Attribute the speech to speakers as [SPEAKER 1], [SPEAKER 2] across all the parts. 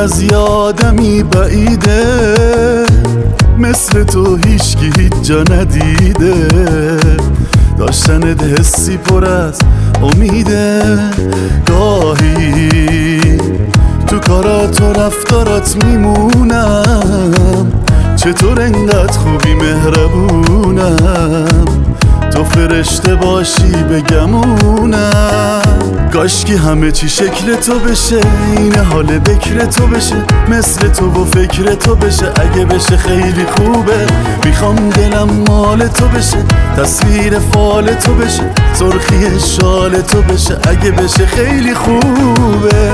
[SPEAKER 1] از یادمی بعیده، مثل تو هیچکی هیچ جا ندیده. داشتنت حسی پر از امیده. گاهی تو کارات و رفتارات میمونم، چطور انقدر خوبی مهربونم. تو فرشته باشی بگمونم. کاشکی همه چی شکل تو بشه، این حال بکر تو بشه، مثل تو و فکر تو بشه. اگه بشه خیلی خوبه، میخوام دلم مال تو بشه، تصویر فال تو بشه، سرخی شال تو بشه. اگه بشه خیلی خوبه.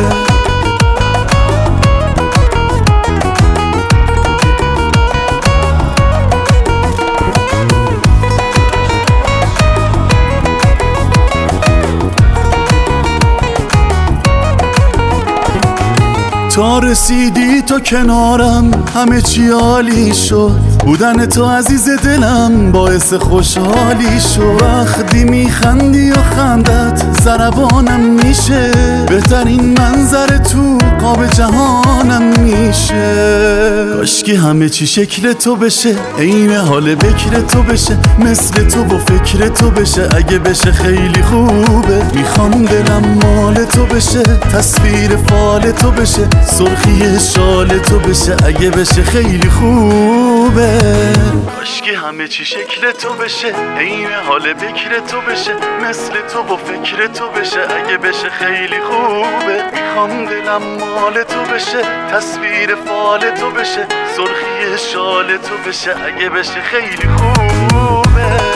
[SPEAKER 1] تا رسیدی تو کنارم همه چی عالی شد. بودن تو عزیز دلم باعث خوشحالی شد. وقتی میخندی و خندت ضربانم میشه، بهترین منظر تو قاب جهانم میشه. کاشکی همه چی شکل تو بشه، عین حال بکر تو بشه، مثل تو و فکر تو بشه. اگه بشه خیلی خوبه، میخوام دلم مال تو بشه، تصویر فال تو بشه، سرخی شال تو بشه. اگه بشه خیلی خوبه. کاشکی همه چی شکل تو بشه، عین حال بکر تو بشه، مثل تو و فکر تو بشه. اگه بشه خیلی خوبه، میخوام دلم مال تو بشه، تصویر فال تو بشه، سرخی شال تو بشه. اگه بشه خیلی خوبه.